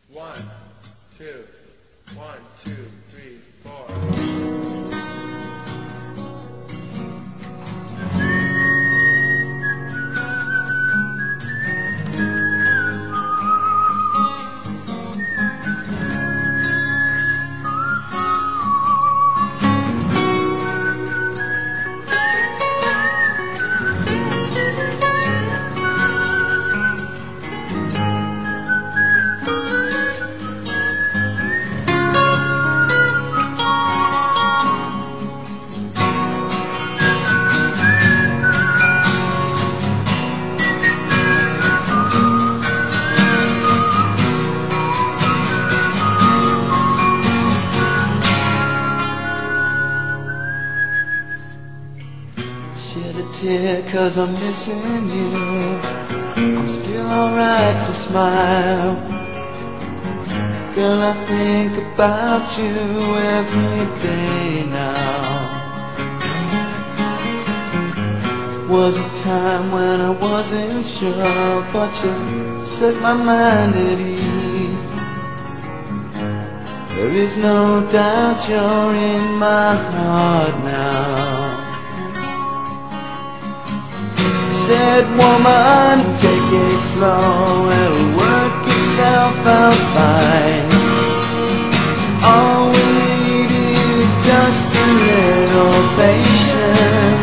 One, two, 1, 2, 3, 4. Shed a tear 'cause I'm missing you. I'm still alright to smile. Girl, I think about you every day now. Was a time when I wasn't sure, but you set my mind at ease. There is no doubt you're in my heart now. Said, woman, take it slow, it'll work itself out fine. All we need is just a little patience.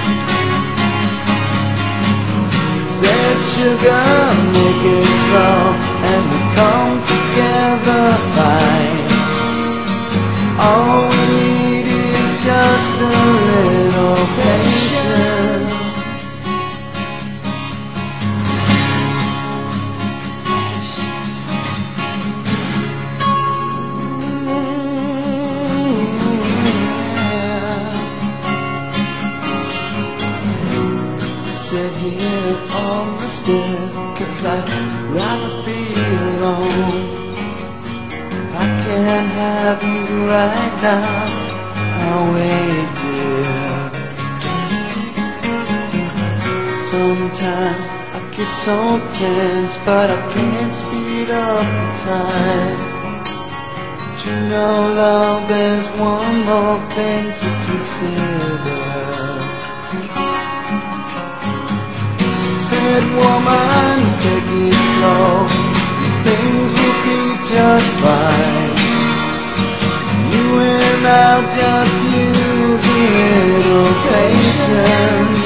Said, sugar, make it slow, and we'll come together fine. All we need is just a little patience. Sit here on the stairs, 'cause I'd rather be alone. I can't have you right now, I'll wait, dear. Sometimes I get so tense, but I can't speed up the time. But you know, love, there's one more thing to consider. Said, woman, take it slow, things will be just fine. You and I'll just use a little patience.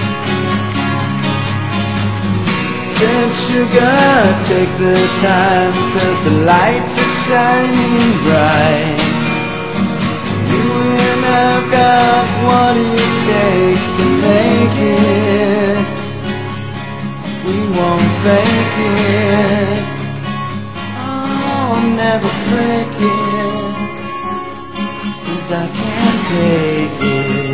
Said, sugar, take the time, 'cause the lights are shining bright. You and I've got what it takes to make it. We won't fake it. Oh, I'll never break it, 'cause I can't take it.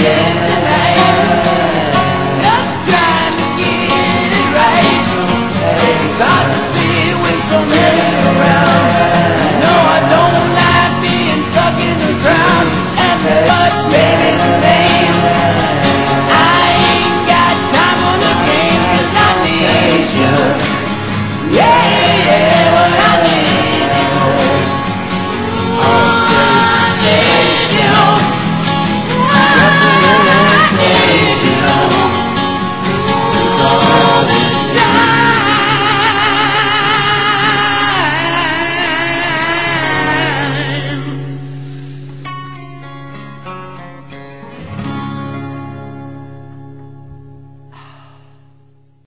yeah.